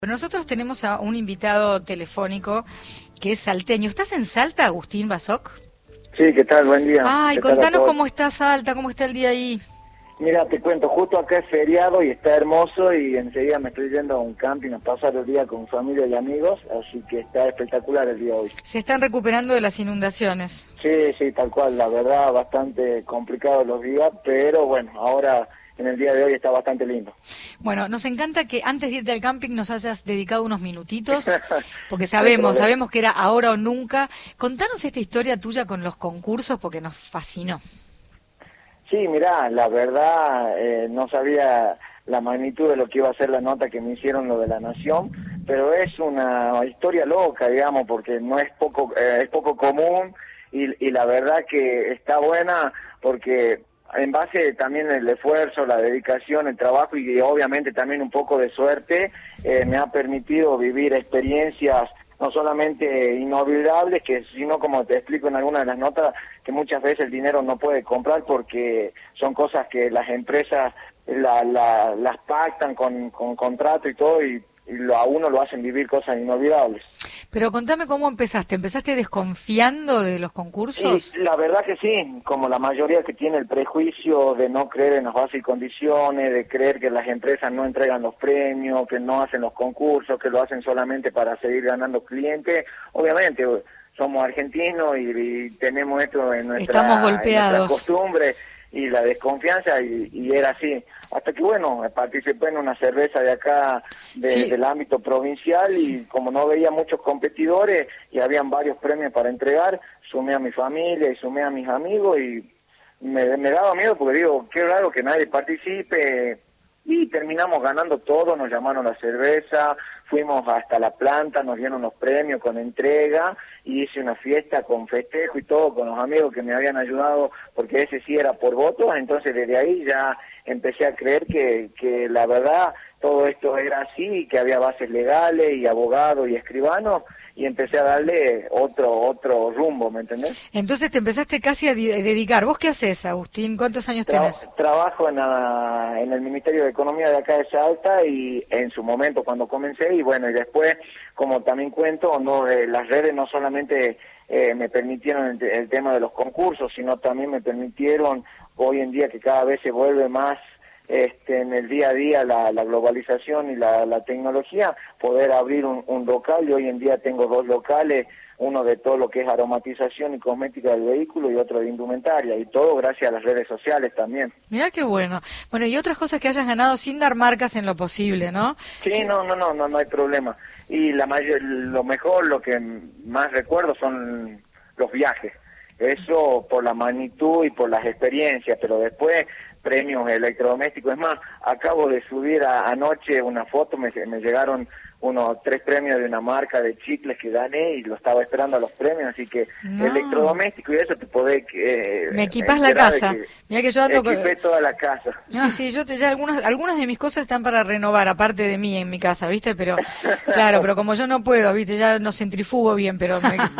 Nosotros tenemos a un invitado telefónico que es salteño. ¿Estás en Salta, Agustín Basoc? Sí, ¿qué tal? Buen día. Ay, ¿Qué tal a contanos todos? cómo está Salta, cómo está el día ahí. Mira, te cuento, justo acá es feriado y está hermoso y enseguida me estoy yendo a un camping a pasar el día con familia y amigos, así que está espectacular el día hoy. Se están recuperando de las inundaciones. Sí, tal cual, la verdad, bastante complicado los días, pero bueno, ahora en el día de hoy está bastante lindo. Bueno, nos encanta que antes de irte al camping nos hayas dedicado unos minutitos, porque No hay problema. sabemos que era ahora o nunca. Contanos esta historia tuya con los concursos porque nos fascinó. Sí, mirá, la verdad no sabía la magnitud de lo que iba a ser la nota que me hicieron lo de La Nación, pero es una historia loca, digamos, porque no es es poco común y la verdad que está buena porque en base también el esfuerzo, la dedicación, el trabajo y obviamente también un poco de suerte me ha permitido vivir experiencias no solamente inolvidables, sino como te explico en algunas de las notas, que muchas veces el dinero no puede comprar porque son cosas que las empresas las pactan con contrato y todo y a uno lo hacen vivir cosas inolvidables. Pero contame cómo empezaste. ¿Empezaste desconfiando de los concursos? Y la verdad que sí, como la mayoría que tiene el prejuicio de no creer en las bases y condiciones, de creer que las empresas no entregan los premios, que no hacen los concursos, que lo hacen solamente para seguir ganando clientes. Obviamente, somos argentinos y tenemos esto en Estamos golpeados. nuestra costumbre y la desconfianza y era así. Hasta que, bueno, participé en una cerveza de acá, del ámbito provincial, y como no veía muchos competidores y habían varios premios para entregar, sumé a mi familia y sumé a mis amigos y me daba miedo porque digo, qué raro que nadie participe. Y terminamos ganando todo, nos llamaron a la cerveza, fuimos hasta la planta, nos dieron los premios con entrega y hice una fiesta con festejo y todo con los amigos que me habían ayudado porque ese sí era por votos. Entonces desde ahí ya empecé a creer que la verdad todo esto era así, que había bases legales y abogados y escribanos y empecé a darle otro rumbo, ¿me entendés? Entonces te empezaste casi a dedicar. ¿Vos qué haces, Agustín? ¿Cuántos años tenés? Trabajo en el Ministerio de Economía de acá de Salta y en su momento cuando comencé y bueno, y después, como también cuento, las redes no solamente me permitieron el tema de los concursos, sino también me permitieron hoy en día que cada vez se vuelve más en el día a día la globalización y la tecnología, poder abrir un local, y hoy en día tengo dos locales, uno de todo lo que es aromatización y cosmética del vehículo y otro de indumentaria, y todo gracias a las redes sociales también. Mirá qué bueno. Bueno, y otras cosas que hayas ganado sin dar marcas en lo posible, ¿no? Sí, no hay problema. Y lo mejor, lo que más recuerdo son los viajes. Eso por la magnitud y por las experiencias, pero después premios electrodomésticos. Es más, acabo de subir anoche una foto, me llegaron unos 3 premios de una marca de chicles que gané y lo estaba esperando a los premios, así que electrodoméstico y eso te podés... me equipás la casa. Mirá que yo ando equipé toda la casa. Sí, yo ya algunas de mis cosas están para renovar, aparte de mí en mi casa, ¿viste? Pero, claro, pero como yo no puedo, ¿viste? Ya no centrifugo bien, pero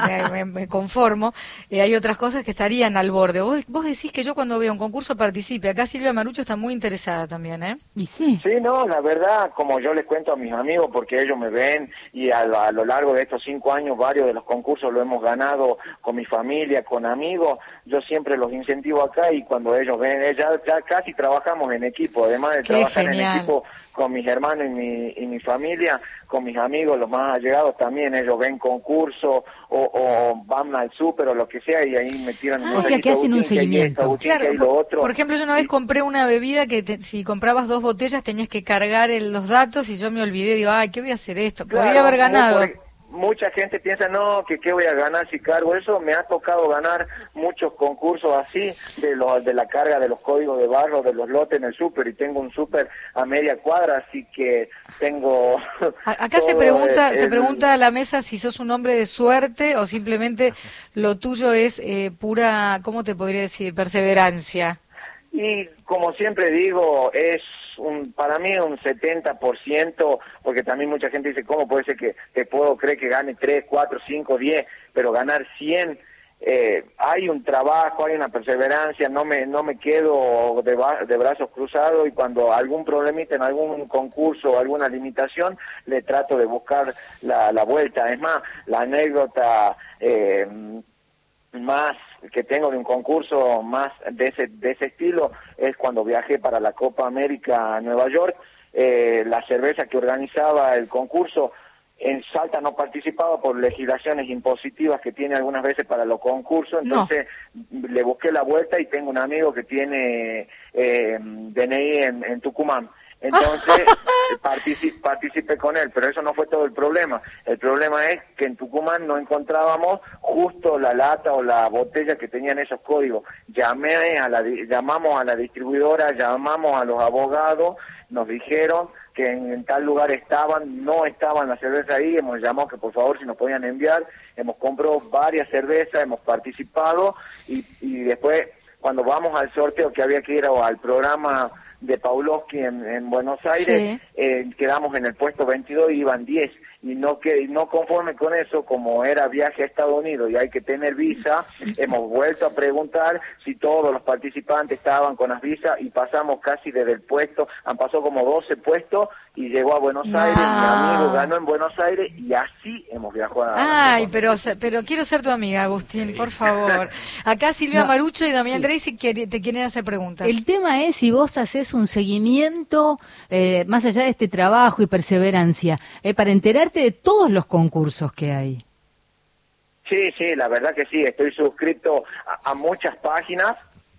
me conformo. Hay otras cosas que estarían al borde. Vos decís que yo cuando veo un concurso participe. Acá Silvia Marucho está muy interesada también, ¿eh? Y sí. Sí, no, la verdad, como yo les cuento a mis amigos, porque ellos me ven, y a lo largo de estos 5 años varios de los concursos lo hemos ganado con mi familia, con amigos, yo siempre los incentivo acá y cuando ellos ven, ya casi trabajamos en equipo, además de trabajar en equipo con mis hermanos y mi familia, con mis amigos, los más allegados también, ellos ven concursos o van al súper o lo que sea y ahí me tiran o sea que hacen un seguimiento. Claro, por ejemplo, yo una vez compré una bebida que si comprabas 2 botellas tenías que cargar los datos y yo me olvidé, digo, ay, ¿qué voy a hacer esto? Podría haber ganado. Mucha gente piensa, no, que qué voy a ganar si cargo eso. Me ha tocado ganar muchos concursos así, de la carga de los códigos de barro, de los lotes en el súper, y tengo un súper a media cuadra, así que tengo... Acá se pregunta a la mesa si sos un hombre de suerte o simplemente lo tuyo es pura, ¿cómo te podría decir? Perseverancia. Y como siempre digo, es para mí un 70%, porque también mucha gente dice, ¿cómo puede ser que te puedo creer que gane 3, 4, 5, 10, pero ganar 100 hay un trabajo, hay una perseverancia, no me quedo de brazos cruzados, y cuando algún problemita en algún concurso o alguna limitación, le trato de buscar la vuelta. Es más, la anécdota más que tengo de un concurso más de ese estilo es cuando viajé para la Copa América a Nueva York. La cerveza que organizaba el concurso en Salta no participaba por legislaciones impositivas que tiene algunas veces para los concursos, entonces le busqué la vuelta y tengo un amigo que tiene DNI en Tucumán. Entonces participé con él, pero eso no fue todo el problema. El problema es que en Tucumán no encontrábamos justo la lata o la botella que tenían esos códigos. Llamamos a la distribuidora, llamamos a los abogados, nos dijeron que en tal lugar no estaban las cervezas ahí, hemos llamado que por favor si nos podían enviar, hemos comprado varias cervezas, hemos participado y después cuando vamos al sorteo que había que ir al programa de Pavlovsky en Buenos Aires, quedamos en el puesto 22 y iban 10, y no conforme con eso, como era viaje a Estados Unidos y hay que tener visa, hemos vuelto a preguntar si todos los participantes estaban con las visas y pasamos casi desde el puesto, han pasado como 12 puestos y llegó a Buenos Aires, mi amigo ganó en Buenos Aires y así hemos viajado a... Ay, pero quiero ser tu amiga, Agustín, por favor. Acá Silvia Marucho y Damián Tracy te quieren hacer preguntas. El tema es si vos haces un seguimiento, más allá de este trabajo y perseverancia, para enterarte de todos los concursos que hay. Sí, la verdad que sí, estoy suscrito a muchas páginas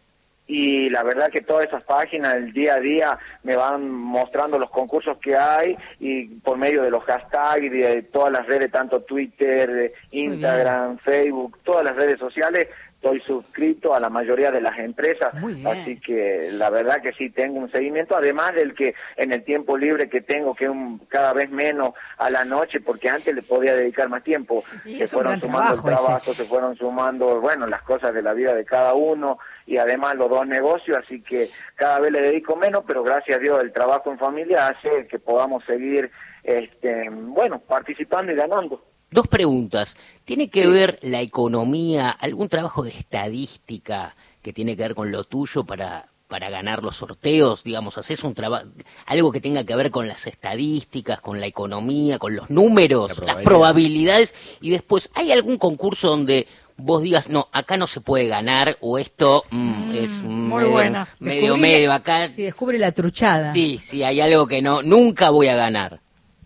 y la verdad que todas esas páginas el día a día me van mostrando los concursos que hay y por medio de los hashtags y de todas las redes, tanto Twitter, Instagram, Facebook, todas las redes sociales. Estoy suscrito a la mayoría de las empresas, así que la verdad que sí tengo un seguimiento, además del que en el tiempo libre que tengo, que cada vez menos a la noche, porque antes le podía dedicar más tiempo, se fueron sumando el trabajo, se fueron sumando, bueno, las cosas de la vida de cada uno, y además los dos negocios, así que cada vez le dedico menos, pero gracias a Dios el trabajo en familia hace que podamos seguir, participando y ganando. Dos preguntas. ¿Tiene que ver la economía, algún trabajo de estadística que tiene que ver con lo tuyo para ganar los sorteos? Digamos, ¿haces un trabajo, algo que tenga que ver con las estadísticas, con la economía, con los números, las probabilidades? Y después, ¿hay algún concurso donde vos digas, no, acá no se puede ganar, o esto es muy buena, medio acá? Si descubre la truchada. Sí, hay algo que nunca voy a ganar.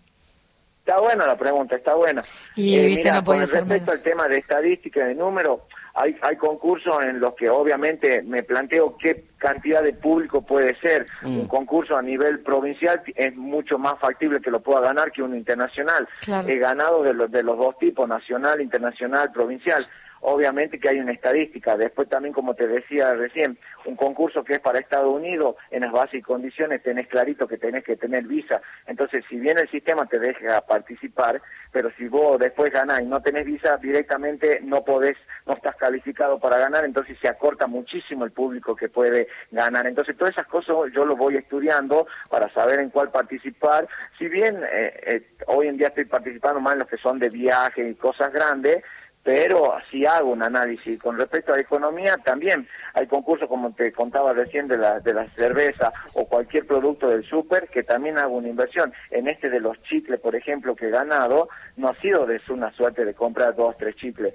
Está buena la pregunta, está buena. Y viste, no podía ser respecto al tema de estadística, de números, hay concursos en los que obviamente me planteo qué cantidad de público puede ser. Un concurso a nivel provincial es mucho más factible que lo pueda ganar que uno internacional. Claro. He ganado de los dos tipos, nacional, internacional, provincial. Obviamente que hay una estadística. Después también, como te decía recién, un concurso que es para Estados Unidos, en las bases y condiciones tenés clarito que tenés que tener visa. Entonces, si bien el sistema te deja participar, pero si vos después ganás y no tenés visa, directamente no estás calificado para ganar, entonces se acorta muchísimo el público que puede ganar. Entonces, todas esas cosas yo lo voy estudiando para saber en cuál participar. Si bien hoy en día estoy participando más en los que son de viaje y cosas grandes, pero sí hago un análisis. Con respecto a la economía, también hay concursos, como te contaba recién, de la cerveza o cualquier producto del súper, que también hago una inversión. En de los chicles, por ejemplo, que he ganado, no ha sido de una suerte de comprar 2, 3 chicles.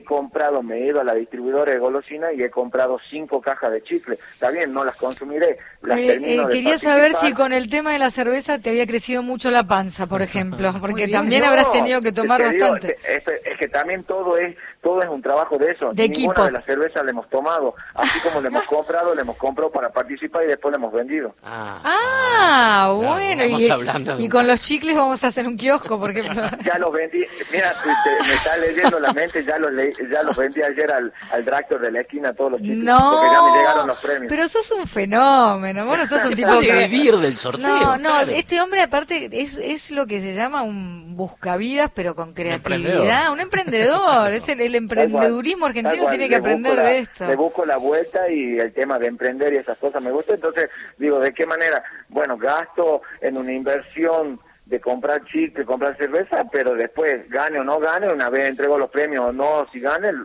Me he ido a la distribuidora de golosina y he comprado 5 cajas de chicles. Está bien, no las consumiré. Quería saber si con el tema de la cerveza te había crecido mucho la panza, por ejemplo, porque también habrás tenido que tomar bastante. Es que también todo es un trabajo de eso. De Ninguna equipo. de las cervezas le hemos tomado. Así como le hemos comprado para participar y después le hemos vendido. Bueno. Y con los chicles vamos a hacer un kiosco, por ejemplo. Ya los vendí. Mira, me está leyendo la mente, ya los vendí ayer al dragstore de la esquina, todos los chicles. No, porque ya me llegaron los premios. pero sos un fenómeno. Vos no sos un tipo que vivir del sorteo. Claro. Este hombre aparte es lo que se llama un buscavidas, pero con creatividad, un emprendedor. Es el emprendedurismo argentino, tiene que aprender de esto. Le busco la vuelta y el tema de emprender y esas cosas me gusta. Entonces digo, ¿de qué manera? Bueno, gasto en una inversión de comprar chicle, comprar cerveza, pero después gane o no gane, una vez entrego los premios o no, si gane,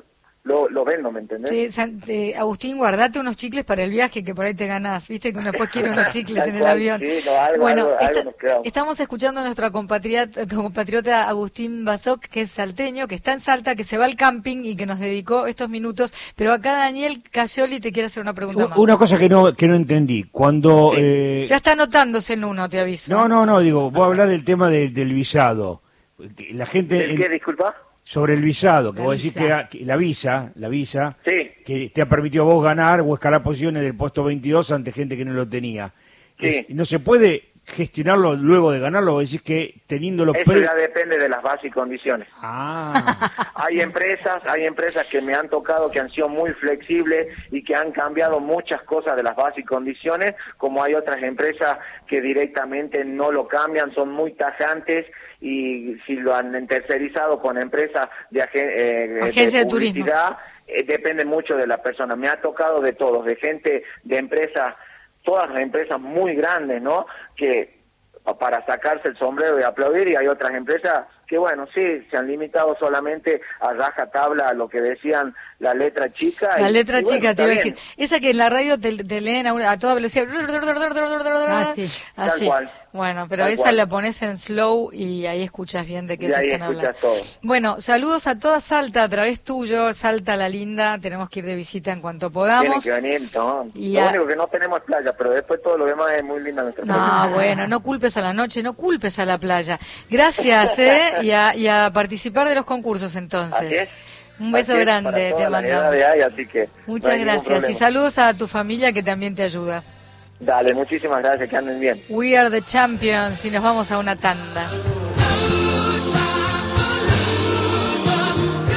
lo vendo, ¿me entendés? Sí, Agustín, guardate unos chicles para el viaje, que por ahí te ganás, viste que uno después quiere unos chicles en el avión. Sí, no, algo nos quedamos. Estamos escuchando a nuestro compatriota Agustín Basoc, que es salteño, que está en Salta, que se va al camping y que nos dedicó estos minutos, pero acá Daniel Cascioli te quiere hacer una pregunta más. Una cosa que no entendí, cuando... Ya está anotándose en uno, te aviso. No, digo, voy a hablar del tema del visado. La gente... ¿El qué, disculpa? Sobre el visado, que vos decís que la visa, sí, que te ha permitido a vos ganar o escalar posiciones del puesto 22 ante gente que no lo tenía. Sí. ¿No se puede gestionarlo luego de ganarlo? Vos decís que teniéndolo... Eso ya depende de las bases y condiciones. Hay empresas que me han tocado que han sido muy flexibles y que han cambiado muchas cosas de las bases y condiciones, como hay otras empresas que directamente no lo cambian, son muy tajantes, y si lo han tercerizado con empresas de agencia de publicidad, depende mucho de la persona. Me ha tocado de todos, de gente, de empresas, todas las empresas muy grandes, ¿no?, que para sacarse el sombrero y aplaudir, y hay otras empresas que, bueno, sí, se han limitado solamente a rajatabla a lo que decían la letra chica. La letra chica, bueno, te iba a decir. Esa que en la radio te leen a toda velocidad. Sí. Así. Tal cual. Bueno, pero Tal esa cual. la pones en slow y ahí escuchas bien de qué te están hablando. Todo. Bueno, saludos a toda Salta a través tuyo, Salta la linda, tenemos que ir de visita en cuanto podamos. Tienen que venir, ¿no? Y lo único que no tenemos es playa, pero después todo lo demás es muy linda nuestra playa. No, bueno, no culpes a la noche, no culpes a la playa. Gracias, y a participar de los concursos entonces. Así es. Un beso Así es, grande, para te todas las mandamos. edades hay, así que Muchas no hay ningún gracias y problema. saludos a tu familia que también te ayuda. Dale, muchísimas gracias, que anden bien. We are the champions y nos vamos a una tanda.